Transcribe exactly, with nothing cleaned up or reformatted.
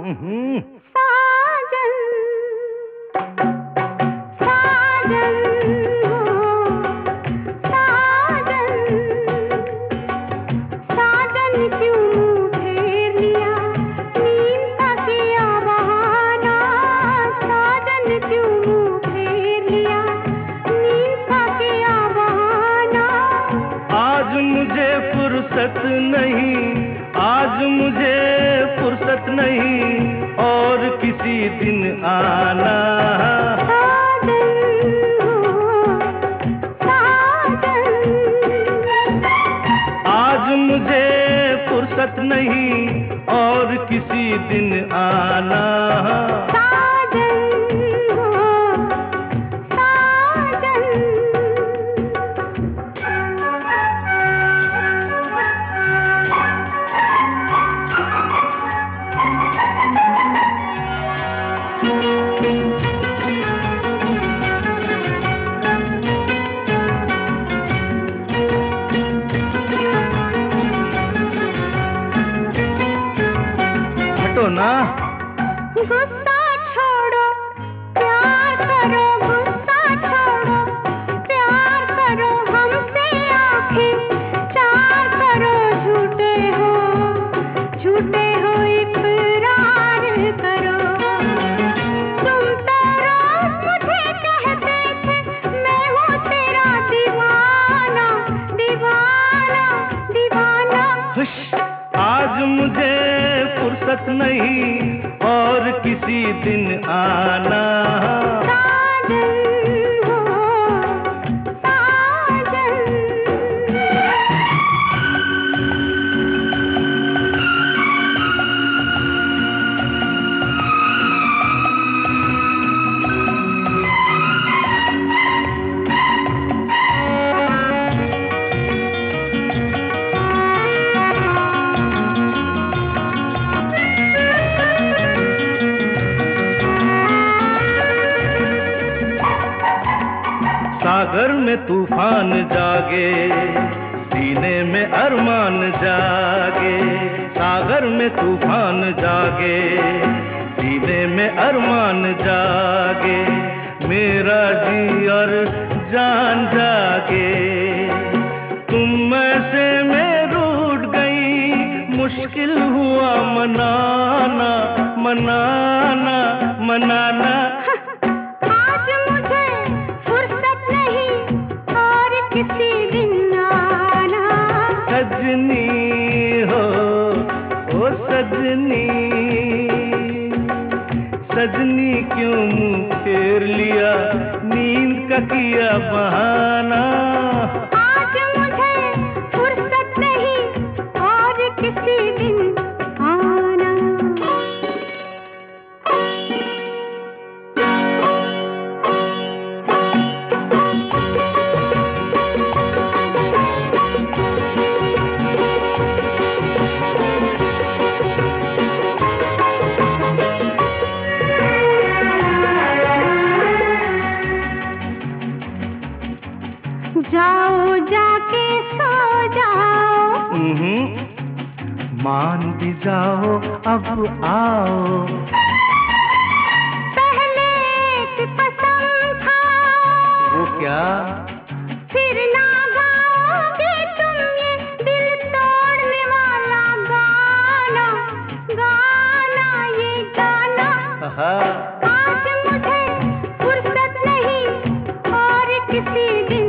साजन साजन साजन साजन क्यों फेर लिया नींद का किया बहाना साजन क्यों फेर लिया नींद का किया बहाना आज मुझे फुर्सत नहीं आज मुझे फुर्सत नहीं और किसी दिन आना आज मुझे फुर्सत नहीं और किसी दिन आना हटो ना गुस्सा छोड़ो प्यार करो गुस्सा छोड़ो प्यार करो हमसे आंखें चार करो झूठे हो झूठे हो इकरार करो तुम तो रोज मुझे कहते थे मैं हूँ तेरा दीवाना दीवाना दीवाना हुश आज मुझे फुर्सत नहीं और किसी दिन आना साजन हो साजन सागर में तूफान जागे सीने में अरमान जागे सागर में तूफान जागे सीने में अरमान जागे मेरा जी और जान जागे तुम ऐसे में रूठ गई मुश्किल हुआ मनाना मनाना मनाना किसी दिन आना सजनी हो ओ सजनी सजनी क्यों मुँह फेर लिया नींद का किया बहाना आज मुझे फुर्सत नहीं और किसी दिन आना जाओ जाके सो जाओ मान भी जाओ अब आओ पहले एक कसम खाओ वो क्या फिर ना गाओगे तुम ये दिल तोड़ने वाला गाना गाना ये गाना आज मुझे फुर्सत नहीं और किसी दिन